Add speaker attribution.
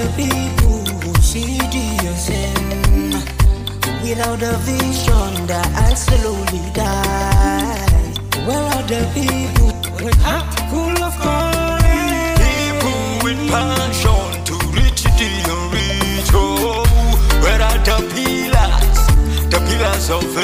Speaker 1: the people who see the sin? Without the vision, that I slowly die. Where are the people with heart full of courage?
Speaker 2: People with passion to reach the unreachable. Where are the pillars of